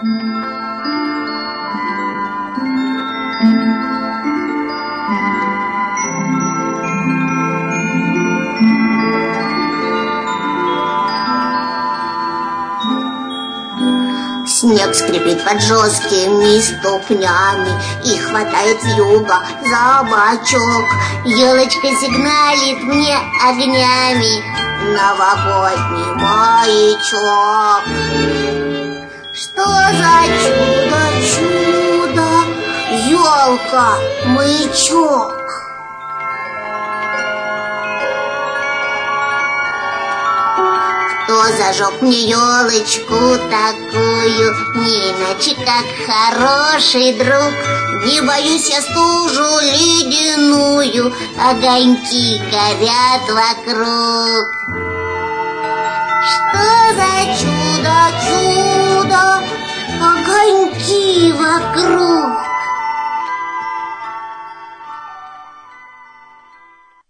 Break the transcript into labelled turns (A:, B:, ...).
A: Снег скрипит под жесткими ступнями и хватает с юга за бочок. Елочка сигналит мне огнями, новогодний маячок. Что за чудо, елка, маячок? Кто зажег мне елочку такую, не иначе как хороший друг? Не боюсь я стужу ледяную, огоньки горят вокруг. Что за чудо, огоньки вокруг?